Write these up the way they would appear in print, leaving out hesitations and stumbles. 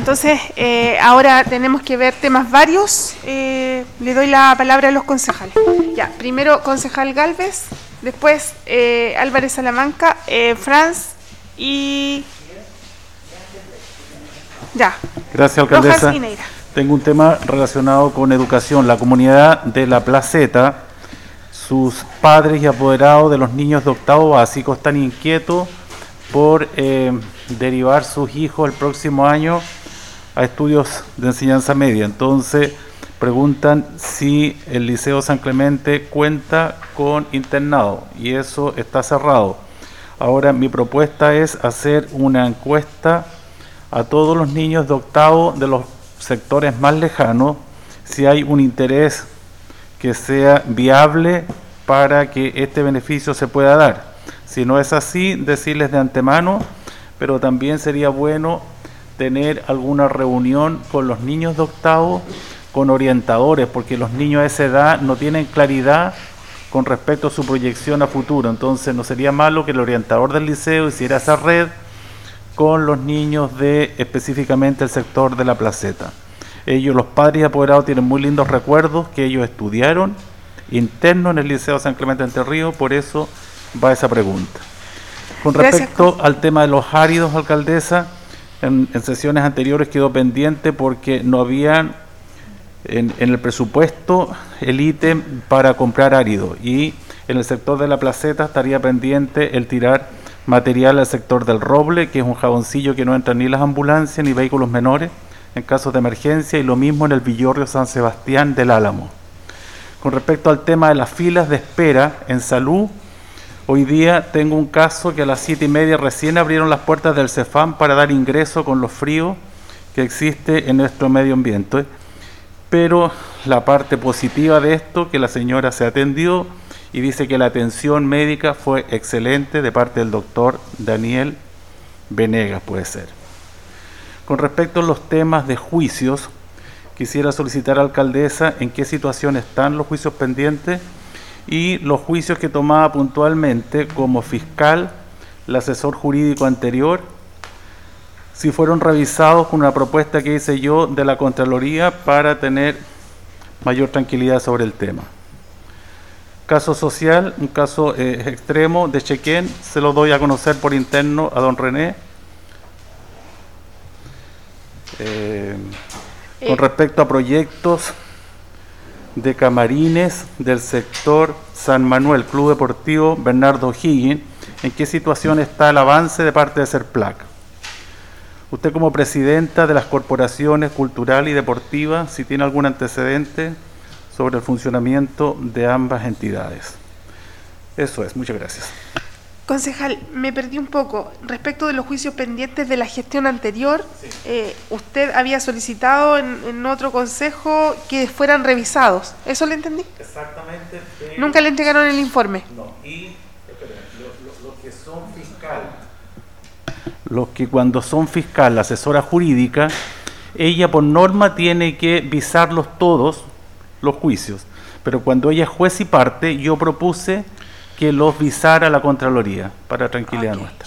entonces ahora tenemos que ver temas varios. Le doy la palabra a los concejales. Ya, primero concejal Gálvez, después Álvarez Salamanca, Franz y... Ya. Gracias, alcaldesa. Rojas y Neira. Tengo un tema relacionado con educación. La comunidad de La Placeta, sus padres y apoderados de los niños de octavo básico están inquietos por derivar sus hijos el próximo año a estudios de enseñanza media. Entonces preguntan si el Liceo San Clemente cuenta con internado y eso está cerrado. Ahora mi propuesta es hacer una encuesta a todos los niños de octavo de los sectores más lejanos si hay un interés que sea viable para que este beneficio se pueda dar. Si no es así, decirles de antemano, pero también sería bueno tener alguna reunión con los niños de octavo, con orientadores, porque los niños a esa edad no tienen claridad con respecto a su proyección a futuro. Entonces no sería malo que el orientador del liceo hiciera esa red con los niños de específicamente el sector de La Placeta. Ellos, los padres y apoderados, tienen muy lindos recuerdos que ellos estudiaron interno en el Liceo San Clemente Entre Ríos, por eso va esa pregunta. Con respecto al tema de los áridos, alcaldesa, en sesiones anteriores quedó pendiente porque no habían en el presupuesto el ítem para comprar árido, y en el sector de La Placeta estaría pendiente el tirar material al sector del Roble, que es un jaboncillo que no entra ni las ambulancias ni vehículos menores en casos de emergencia, y lo mismo en el Villorrio San Sebastián del Álamo. Con respecto al tema de las filas de espera en salud, hoy día tengo un caso que a las 7:30 recién abrieron las puertas del Cefam para dar ingreso con los fríos que existe en nuestro medio ambiente. Pero la parte positiva de esto, que la señora se atendió y dice que la atención médica fue excelente de parte del doctor Daniel Venegas, puede ser. Con respecto a los temas de juicios, quisiera solicitar a la alcaldesa en qué situación están los juicios pendientes y los juicios que tomaba puntualmente como fiscal el asesor jurídico anterior, si fueron revisados con una propuesta que hice yo de la Contraloría para tener mayor tranquilidad sobre el tema. Caso social, un caso extremo de Chequén, se lo doy a conocer por interno a don René. Con respecto a proyectos de camarines del sector San Manuel, Club Deportivo Bernardo O'Higgins, ¿en qué situación está el avance de parte de Serplac? Usted como presidenta de las corporaciones cultural y deportiva, si tiene algún antecedente sobre el funcionamiento de ambas entidades. Eso es, muchas gracias. Concejal, me perdí un poco. Respecto de los juicios pendientes de la gestión anterior, sí. Usted había solicitado en otro consejo que fueran revisados. ¿Eso le entendí? Exactamente. ¿Nunca le entregaron el informe? No. Y los que son fiscal, los que cuando son fiscal, la asesora jurídica, ella por norma tiene que visarlos todos los juicios. Pero cuando ella es juez y parte, yo propuse que los visara la Contraloría, para tranquilidad nuestra.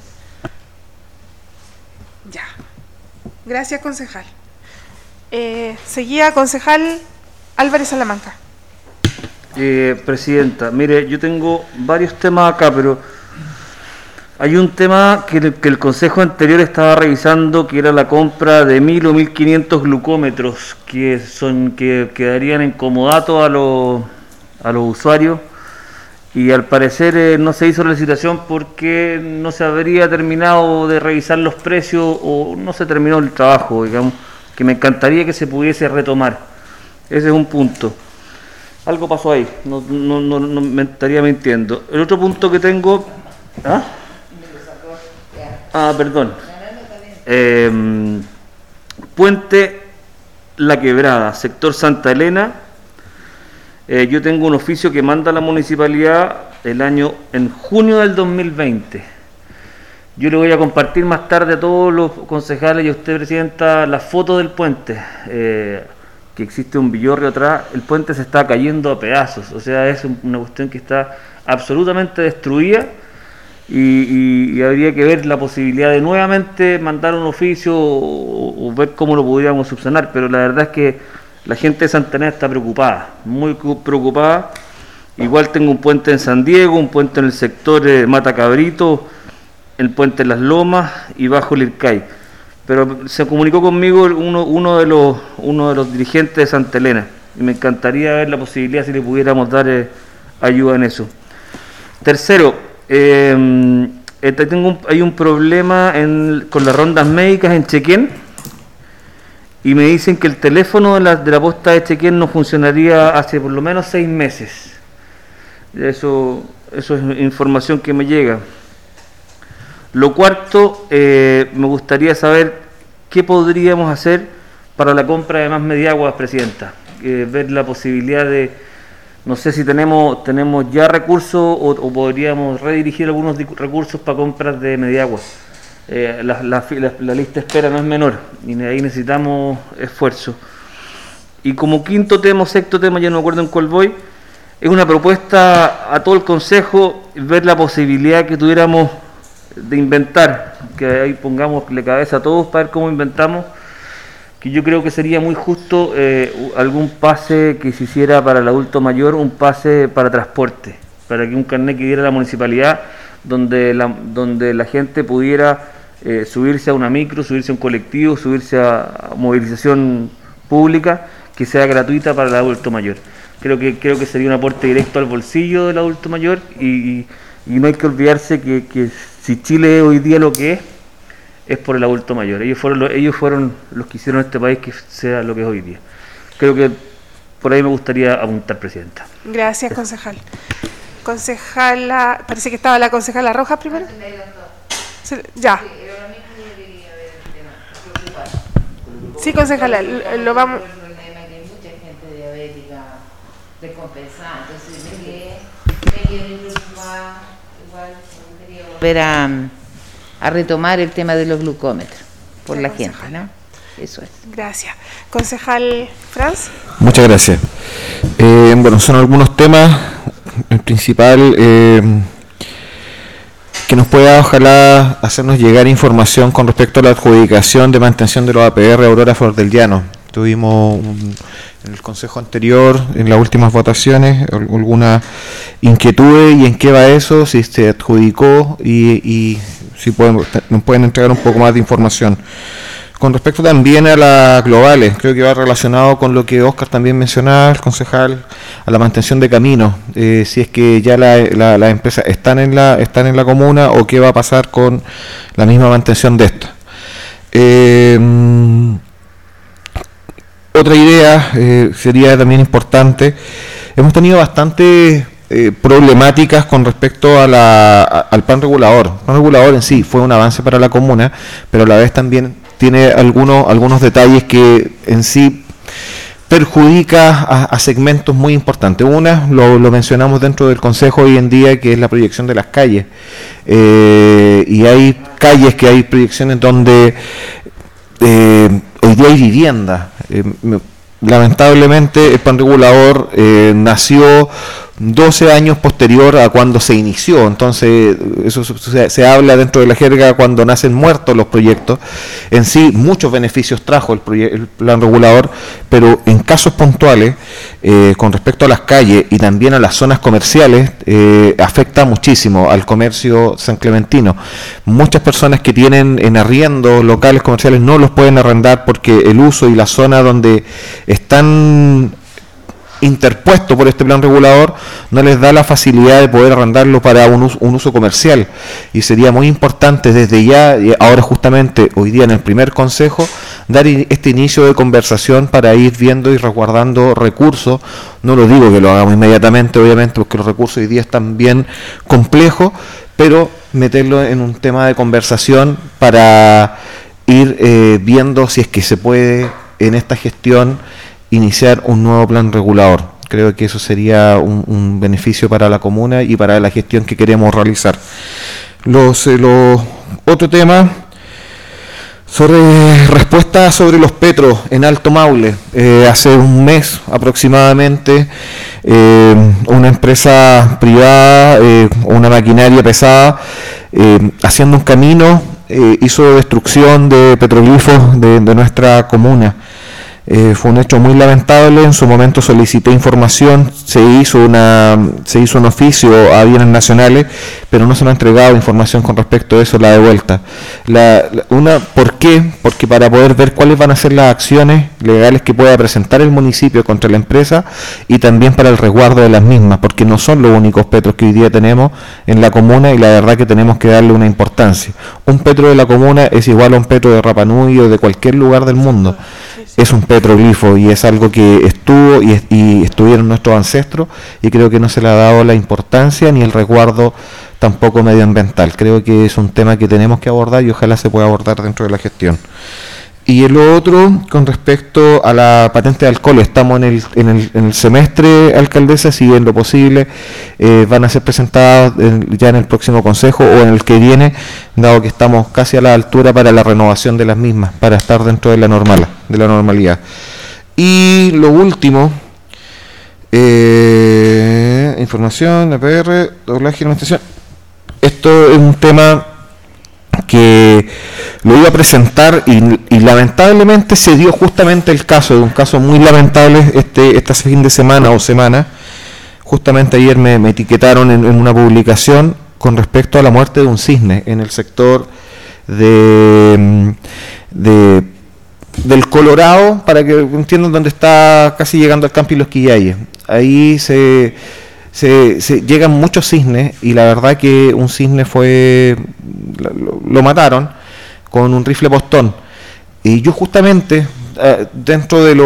Ya. Gracias, concejal. Seguía concejal Álvarez Salamanca. Presidenta, mire, yo tengo varios temas acá, pero hay un tema que el consejo anterior estaba revisando, que era la compra de 1.000 o 1.500 glucómetros, que darían en comodato a los usuarios. Y al parecer no se hizo la licitación porque no se habría terminado de revisar los precios o no se terminó el trabajo, digamos, que me encantaría que se pudiese retomar. Ese es un punto. Algo pasó ahí, no me estaría mintiendo. El otro punto que tengo... perdón. Puente La Quebrada, sector Santa Elena. Yo tengo un oficio que manda la municipalidad en junio del 2020. Yo le voy a compartir más tarde a todos los concejales y a usted, presidenta, la foto del puente, que existe un villorrio atrás. El puente se está cayendo a pedazos, o sea, es una cuestión que está absolutamente destruida y habría que ver la posibilidad de nuevamente mandar un oficio o ver cómo lo podríamos subsanar, pero la verdad es que la gente de Santa Elena está preocupada, muy preocupada. Igual tengo un puente en San Diego, un puente en el sector Mata Cabrito, el puente en Las Lomas y bajo Lircay. Pero se comunicó conmigo uno de los dirigentes de Santa Elena y me encantaría ver la posibilidad si le pudiéramos dar ayuda en eso. Tercero, hay un problema con las rondas médicas en Chequén y me dicen que el teléfono de la posta de Chequén no funcionaría hace por lo menos 6 meses. Eso es información que me llega. Lo cuarto, me gustaría saber qué podríamos hacer para la compra de más mediaguas, Presidenta. Ver la posibilidad de, no sé si tenemos ya recursos o podríamos redirigir algunos recursos para compras de mediaguas. La lista de espera no es menor y ahí necesitamos esfuerzo. Y como quinto tema o sexto tema, ya no me acuerdo en cuál voy, es una propuesta a todo el Consejo, ver la posibilidad que tuviéramos de inventar, que ahí pongámosle cabeza a todos para ver cómo inventamos, que yo creo que sería muy justo algún pase que se hiciera para el adulto mayor, un pase para transporte, para que un carnet que diera la municipalidad, donde la gente pudiera subirse a una micro, subirse a un colectivo, subirse a movilización pública, que sea gratuita para el adulto mayor. Creo que sería un aporte directo al bolsillo del adulto mayor y no hay que olvidarse que si Chile hoy día lo que es por el adulto mayor. Ellos fueron los que hicieron este país que sea lo que es hoy día. Creo que por ahí me gustaría apuntar, Presidenta. Gracias, concejal. Concejala, parece que estaba la concejala Rojas primero. Ya. Sí, concejala, lo vamos. Descompensada, entonces me quedé preocupada, igual quería volver a retomar el tema de los glucómetros por la gente, ¿no? Eso es. Gracias. Concejal Franz. Muchas gracias. Bueno, son algunos temas. El principal, que nos pueda ojalá hacernos llegar información con respecto a la adjudicación de mantención de los APR Aurora Flor del Llano. Tuvimos en el consejo anterior, en las últimas votaciones, alguna inquietud y en qué va eso, si se adjudicó y si nos pueden entregar un poco más de información. Con respecto también a las globales, creo que va relacionado con lo que Óscar también mencionaba, el concejal, a la mantención de caminos, si es que ya las empresas están en la comuna o qué va a pasar con la misma mantención de esta. Otra idea sería también importante, hemos tenido bastantes problemáticas con respecto al plan regulador. El plan regulador en sí fue un avance para la comuna, pero a la vez también tiene algunos detalles que en sí perjudica a segmentos muy importantes. Una, lo mencionamos dentro del Consejo hoy en día, que es la proyección de las calles. Y hay calles que hay proyecciones donde hoy día hay vivienda. Lamentablemente el plan regulador nació 12 años posterior a cuando se inició, entonces eso se habla dentro de la jerga cuando nacen muertos los proyectos. En sí muchos beneficios trajo el plan regulador, pero en casos puntuales con respecto a las calles y también a las zonas comerciales afecta muchísimo al comercio san clementino. Muchas personas que tienen en arriendo locales comerciales no los pueden arrendar porque el uso y la zona donde están interpuesto por este plan regulador no les da la facilidad de poder arrendarlo para un uso comercial, y sería muy importante desde ya, ahora justamente hoy día en el primer consejo, dar este inicio de conversación para ir viendo y resguardando recursos. No lo digo que lo hagamos inmediatamente, obviamente, porque los recursos hoy día están bien complejos, pero meterlo en un tema de conversación para ir viendo si es que se puede en esta gestión iniciar un nuevo plan regulador. Creo que eso sería un beneficio para la comuna y para la gestión que queremos realizar. Los otro tema Sobre respuesta sobre los petros en Alto Maule, hace un mes aproximadamente una empresa privada, una maquinaria pesada, haciendo un camino, hizo destrucción de petroglifos de nuestra comuna. Fue un hecho muy lamentable. En su momento solicité información, se hizo un oficio a bienes nacionales, pero no se me ha entregado información con respecto a eso, la de vuelta. ¿Por qué? Porque para poder ver cuáles van a ser las acciones legales que pueda presentar el municipio contra la empresa y también para el resguardo de las mismas, porque no son los únicos petros que hoy día tenemos en la comuna y la verdad que tenemos que darle una importancia. Un petro de la comuna es igual a un petro de Rapa Nui o de cualquier lugar del mundo. Es un petroglifo y es algo que estuvo y estuvieron nuestros ancestros, y creo que no se le ha dado la importancia ni el resguardo tampoco medioambiental. Creo que es un tema que tenemos que abordar y ojalá se pueda abordar dentro de la gestión. Y lo otro, con respecto a la patente de alcohol, estamos en el semestre, alcaldesa, si en lo posible van a ser presentadas ya en el próximo consejo o en el que viene, dado que estamos casi a la altura para la renovación de las mismas, para estar dentro de la normalidad. Y lo último, información, APR, doblaje y administración. Esto es un tema que lo iba a presentar y lamentablemente se dio justamente el caso de un caso muy lamentable este fin de semana o semana. Justamente ayer me etiquetaron en una publicación con respecto a la muerte de un cisne en el sector del Colorado, para que entiendan dónde está casi llegando al Campi Los Quillayes. Ahí se llegan muchos cisnes y la verdad que un cisne lo mataron con un rifle postón. Y yo justamente dentro de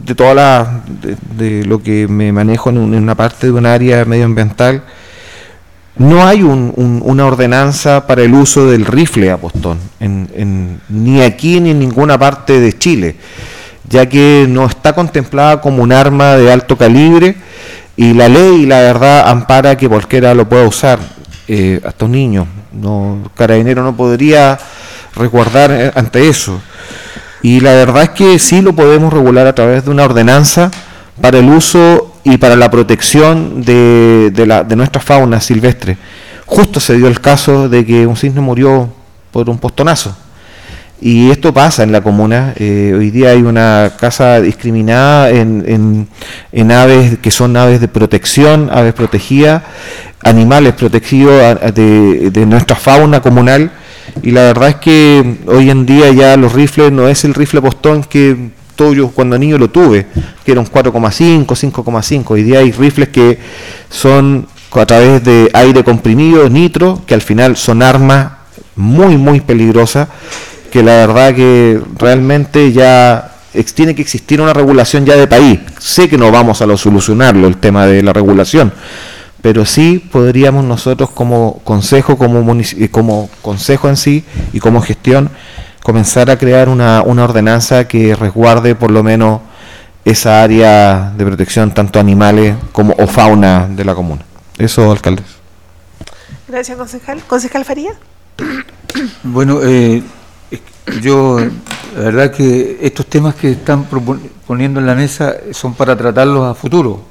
lo que me manejo en una parte de un área medioambiental, no hay una ordenanza para el uso del rifle a postón ni aquí ni en ninguna parte de Chile, ya que no está contemplada como un arma de alto calibre. Y la ley, la verdad, ampara que cualquiera lo pueda usar, hasta un niño. Carabinero no podría resguardar ante eso. Y la verdad es que sí lo podemos regular a través de una ordenanza para el uso y para la protección de nuestra fauna silvestre. Justo se dio el caso de que un cisne murió por un postonazo. Y esto pasa en la comuna. Hoy día hay una caza discriminada en aves que son aves de protección, aves protegidas, animales protegidos de nuestra fauna comunal. Y la verdad es que hoy en día ya los rifles no es el rifle postón que yo cuando niño lo tuve, que era un 4,5, 5,5. Hoy día hay rifles que son a través de aire comprimido, nitro, que al final son armas muy, muy peligrosas, que la verdad que realmente ya tiene que existir una regulación ya de país. Sé que no vamos a solucionarlo el tema de la regulación, pero sí podríamos nosotros como consejo, como consejo en sí y como gestión, comenzar a crear una ordenanza que resguarde por lo menos esa área de protección, tanto animales como o fauna de la comuna. Eso, alcalde. Gracias, concejal. ¿Concejal Faría? Bueno, yo, la verdad que estos temas que están poniendo en la mesa son para tratarlos a futuro.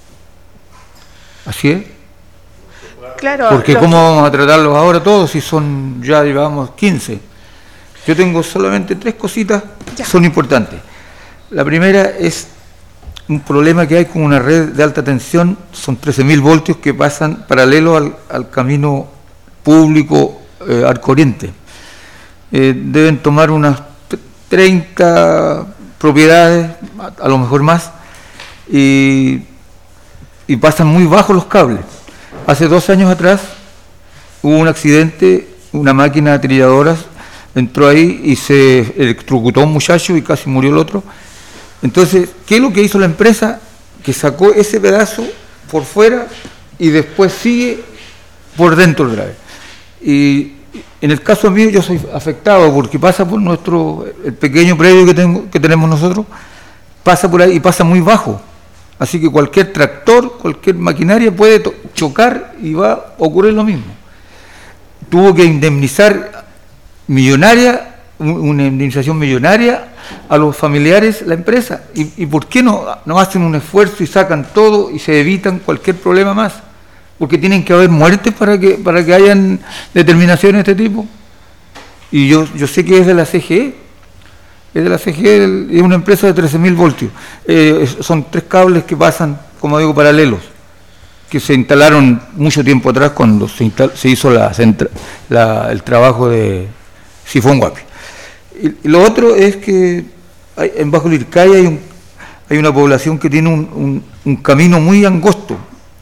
¿Así es? Claro. Porque ¿cómo vamos a tratarlos ahora todos si ya llevamos 15? Yo tengo solamente 3 cositas que son importantes. La primera es un problema que hay con una red de alta tensión, son 13.000 voltios que pasan paralelo al camino público Arco Oriente. Deben tomar unas 30 propiedades, a lo mejor más, y pasan muy bajos los cables. Hace 2 años atrás hubo un accidente, una máquina de trilladoras entró ahí y se electrocutó un muchacho y casi murió el otro. Entonces, ¿qué es lo que hizo la empresa? Que sacó ese pedazo por fuera y después sigue por dentro del drive. Y en el caso mío yo soy afectado porque pasa por el pequeño predio que tenemos nosotros, pasa por ahí y pasa muy bajo. Así que cualquier tractor, cualquier maquinaria puede chocar y va a ocurrir lo mismo. Tuvo que indemnizar millonaria una indemnización millonaria a los familiares, la empresa. ¿Y por qué no hacen un esfuerzo y sacan todo y se evitan cualquier problema más? Porque tienen que haber muertes para que hayan determinaciones de este tipo. Y yo sé que es de la CGE. Es de la CGE, es una empresa de 13.000 voltios. Son 3 cables que pasan, como digo, paralelos, que se instalaron mucho tiempo atrás cuando se hizo el trabajo de Sifón Guapi. Y lo otro es que en Bajo Lircay hay una población que tiene un camino muy angosto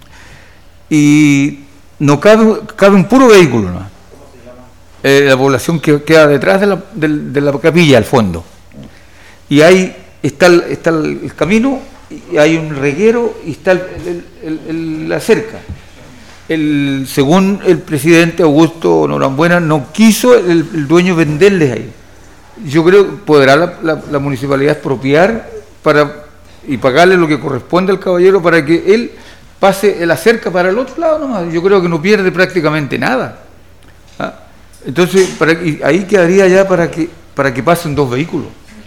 y no cabe un puro vehículo, ¿no? La población que queda detrás de la capilla al fondo. Y ahí está el camino, y hay un reguero y está la cerca. Según el presidente Augusto Norambuena, no quiso el dueño venderles ahí. Yo creo que podrá la municipalidad expropiar y pagarle lo que corresponde al caballero para que él pase la cerca para el otro lado nomás. Yo creo que no pierde prácticamente nada. ¿Ah? Entonces, ahí quedaría ya para que pasen 2 vehículos.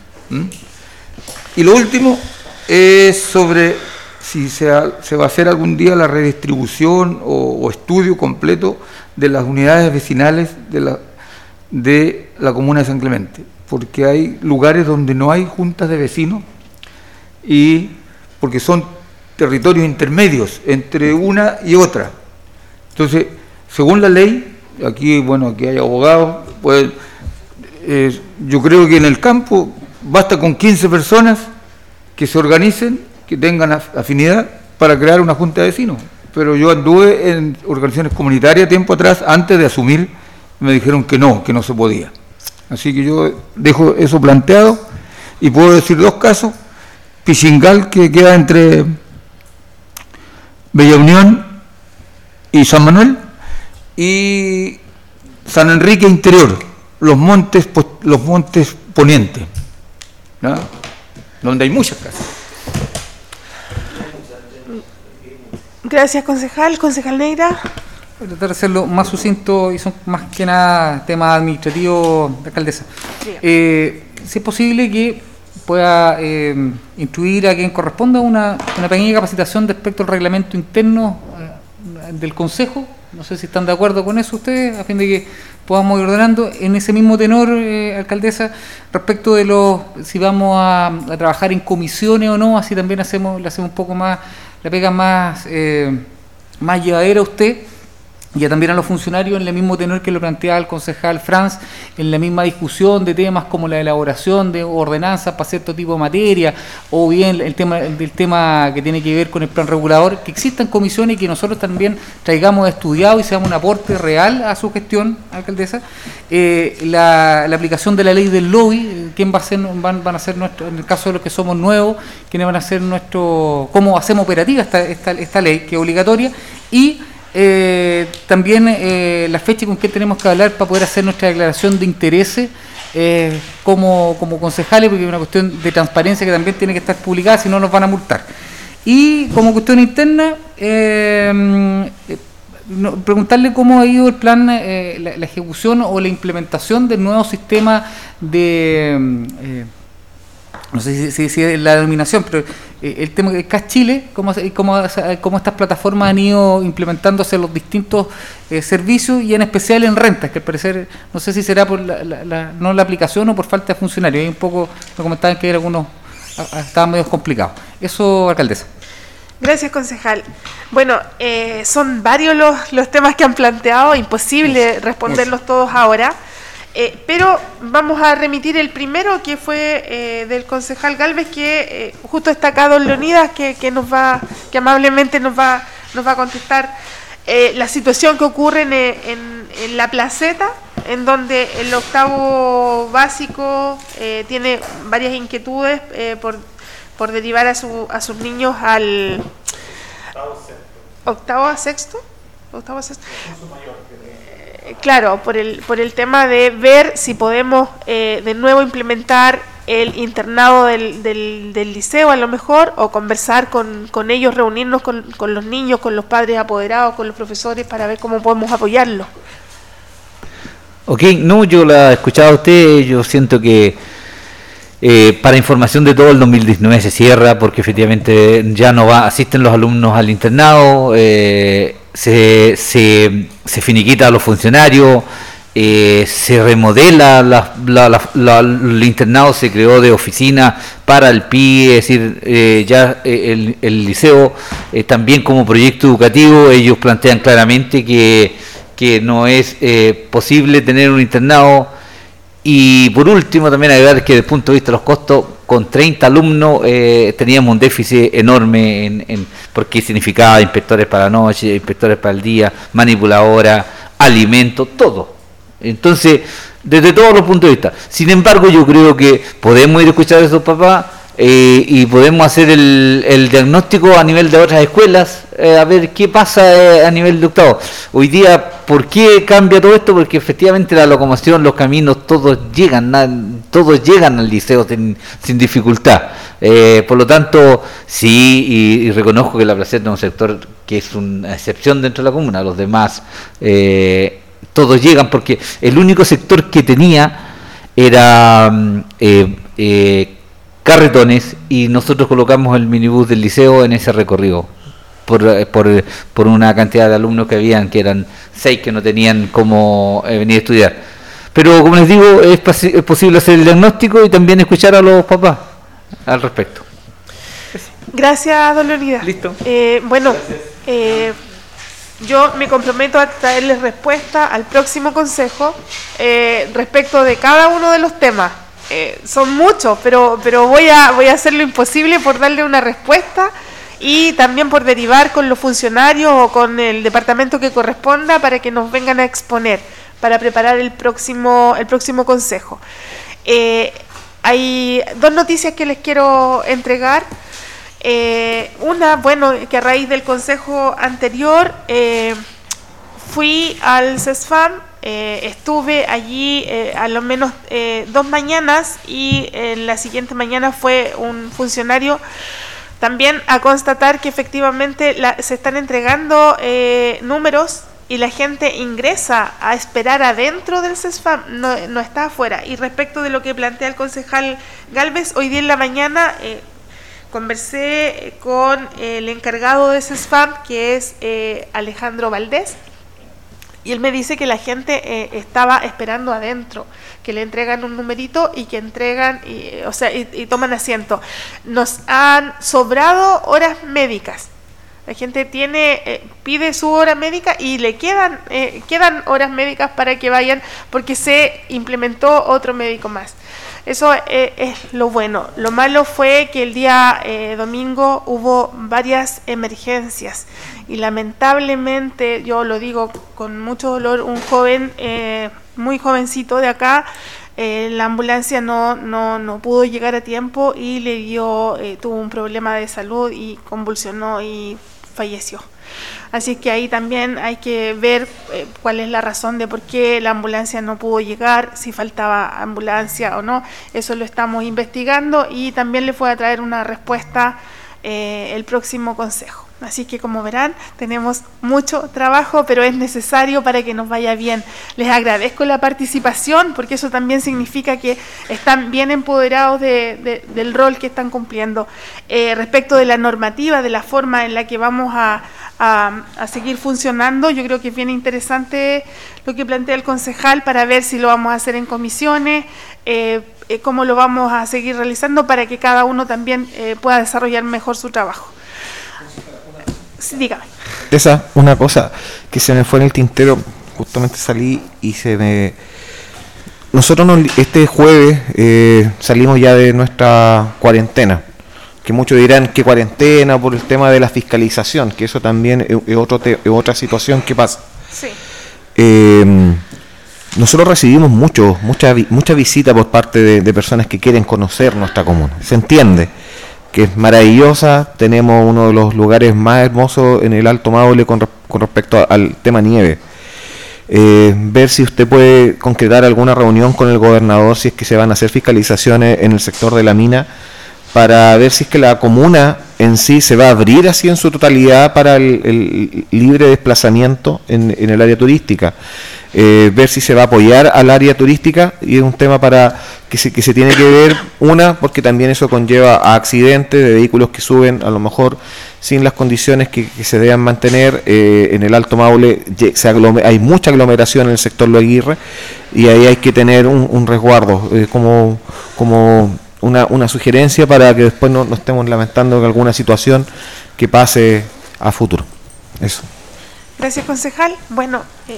Y lo último es sobre si se va a hacer algún día la redistribución o estudio completo de las unidades vecinales de la comuna de San Clemente, porque hay lugares donde no hay juntas de vecinos y porque son territorios intermedios entre una y otra. Entonces, según la ley, aquí hay abogados, pues yo creo que en el campo basta con 15 personas que se organicen, que tengan afinidad para crear una junta de vecinos. Pero yo anduve en organizaciones comunitarias tiempo atrás, antes de asumir, me dijeron que no se podía. Así que yo dejo eso planteado y puedo decir 2 casos. Pichingal, que queda entre Bella Unión y San Manuel, y San Enrique Interior, los montes ponientes, ¿no? Donde hay muchas casas. Gracias, concejal. Concejal Neira. Voy a tratar de hacerlo más sucinto y son más que nada temas administrativos de alcaldesa. Si es posible que pueda instruir a quien corresponda una pequeña capacitación respecto al reglamento interno del Consejo. No sé si están de acuerdo con eso ustedes, a fin de que podamos ir ordenando en ese mismo tenor, alcaldesa, respecto de si vamos a trabajar en comisiones o no, así también le hacemos un poco más, la pega más llevadera a usted y también a los funcionarios en el mismo tenor que lo planteaba el concejal Franz, en la misma discusión de temas como la elaboración de ordenanzas para cierto tipo de materia, o bien el tema que tiene que ver con el plan regulador, que existan comisiones y que nosotros también traigamos estudiado y seamos un aporte real a su gestión, alcaldesa. La aplicación de la ley del lobby, quién van a ser nuestro, en el caso de los que somos nuevos, quiénes van a ser cómo hacemos operativa esta ley, que es obligatoria, y también la fecha con que tenemos que hablar para poder hacer nuestra declaración de intereses como concejales, porque es una cuestión de transparencia que también tiene que estar publicada, si no nos van a multar. Y como cuestión interna, preguntarle cómo ha ido el plan, la ejecución o la implementación del nuevo sistema de... no sé si es la denominación, pero el tema de CAS Chile, cómo estas plataformas han ido implementándose en los distintos servicios y en especial en rentas, que al parecer, no sé si será por no la aplicación o por falta de funcionarios. Hay un poco, me comentaban que algunos estaban medio complicados. Eso, alcaldesa. Gracias, concejal. Bueno, son varios los temas que han planteado, imposible responderlos todos ahora. Pero vamos a remitir el primero, que fue del concejal Gálvez, que justo está acá don Leonidas, que amablemente nos va a contestar la situación que ocurre en la placeta, en donde el octavo básico tiene varias inquietudes por derivar a sus niños al octavo a sexto. Claro, por el tema de ver si podemos de nuevo implementar el internado del liceo a lo mejor, o conversar con ellos, reunirnos con los niños, con los padres apoderados, con los profesores, para ver cómo podemos apoyarlos. Ok, no, yo la he escuchado a usted, yo siento que para información de todo el 2019 se cierra porque efectivamente ya no asisten los alumnos al internado, se finiquita a los funcionarios, se remodela, el internado se creó de oficina para el PI, es decir, ya el liceo también como proyecto educativo, ellos plantean claramente que no es posible tener un internado. Y por último también agregar que desde el punto de vista de los costos, con 30 alumnos teníamos un déficit enorme porque significaba inspectores para la noche, inspectores para el día, manipuladora, alimentos, todo. Entonces, desde todos los puntos de vista. Sin embargo, yo creo que podemos ir a escuchar a esos papás y podemos hacer el diagnóstico a nivel de otras escuelas, a ver qué pasa a nivel de octavo. Hoy día, ¿por qué cambia todo esto? Porque efectivamente la locomoción, los caminos, todos llegan al liceo sin dificultad. Por lo tanto, sí, y reconozco que la placeta es un sector que es una excepción dentro de la comuna. Los demás, todos llegan, porque el único sector que tenía era carretones, y nosotros colocamos el minibús del liceo en ese recorrido por una cantidad de alumnos que habían, que eran 6 que no tenían cómo venir a estudiar. Pero como les digo, es posible hacer el diagnóstico y también escuchar a los papás al respecto. Gracias, don Leonidas. Listo. Bueno, yo me comprometo a traerles respuesta al próximo consejo respecto de cada uno de los temas. Son muchos, pero voy a hacer lo imposible por darle una respuesta y también por derivar con los funcionarios o con el departamento que corresponda para que nos vengan a exponer, para preparar el próximo consejo. Hay 2 noticias que les quiero entregar. Una, bueno, que a raíz del consejo anterior fui al CESFAM. Estuve allí a lo menos 2 mañanas y en la siguiente mañana fue un funcionario también a constatar que efectivamente se están entregando números y la gente ingresa a esperar adentro del CESFAM, no está afuera. Y respecto de lo que plantea el concejal Gálvez, hoy día en la mañana conversé con el encargado de CESFAM, que es Alejandro Valdés. Y él me dice que la gente estaba esperando adentro, que le entregan un numerito y que entregan, y toman asiento. Nos han sobrado horas médicas. La gente pide su hora médica y le quedan horas médicas para que vayan, porque se implementó otro médico más. Eso es lo bueno. Lo malo fue que el día domingo hubo varias emergencias y lamentablemente, yo lo digo con mucho dolor, un joven muy jovencito de acá, la ambulancia no pudo llegar a tiempo y tuvo un problema de salud y convulsionó y falleció. Así que ahí también hay que ver cuál es la razón de por qué la ambulancia no pudo llegar, si faltaba ambulancia o no. Eso lo estamos investigando y también le voy a traer una respuesta el próximo consejo. Así que, como verán, tenemos mucho trabajo, pero es necesario para que nos vaya bien. Les agradezco la participación, porque eso también significa que están bien empoderados del rol que están cumpliendo. Respecto de la normativa, de la forma en la que vamos a seguir funcionando, yo creo que es bien interesante lo que plantea el concejal para ver si lo vamos a hacer en comisiones, cómo lo vamos a seguir realizando para que cada uno también pueda desarrollar mejor su trabajo. Sí, dígame. Esa, una cosa que se me fue en el tintero, justamente salí y nosotros este jueves salimos ya de nuestra cuarentena, que muchos dirán que cuarentena por el tema de la fiscalización, que eso también es otra situación que pasa. Sí. Nosotros recibimos mucha visita por parte de personas que quieren conocer nuestra comuna. Se entiende que es maravillosa, tenemos uno de los lugares más hermosos en el Alto Maule con respecto al tema nieve. Ver si usted puede concretar alguna reunión con el gobernador, si es que se van a hacer fiscalizaciones en el sector de la mina, para ver si es que la comuna en sí se va a abrir así en su totalidad para el libre desplazamiento en el área turística. ver si se va a apoyar al área turística, y es un tema para que se tiene que ver, porque también eso conlleva a accidentes de vehículos que suben a lo mejor sin las condiciones que se deben mantener. En el Alto Maule hay mucha aglomeración en el sector Lo Aguirre, y ahí hay que tener un resguardo, como una sugerencia para que después no estemos lamentando que alguna situación que pase a futuro. Eso. Gracias, concejal. Bueno,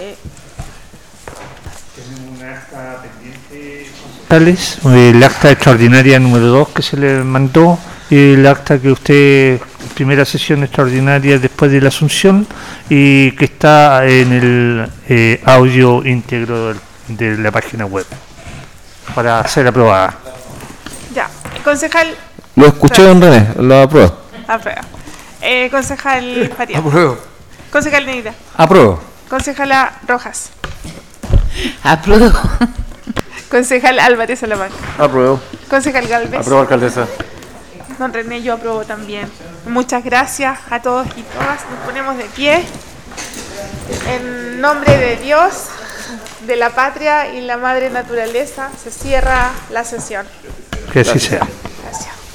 tenemos una acta pendiente, concejales, el acta extraordinaria número 2 que se le mandó, el acta que usted, primera sesión extraordinaria después de la asunción, y que está en el audio íntegro de la página web para ser aprobada. ya. Concejal. Lo escuché, don René, lo apruebo. Aprueba. Concejal Faría. Apruebo. Concejal Neira. Apruebo. Concejala Rojas. Apruebo. Concejal Álvarez Salamanca. Apruebo. Concejal Galvez. Apruebo, alcaldesa. Don René, yo apruebo también. Muchas gracias a todos y todas. Nos ponemos de pie. En nombre de Dios, de la patria y la madre naturaleza, se cierra la sesión. Que así sea.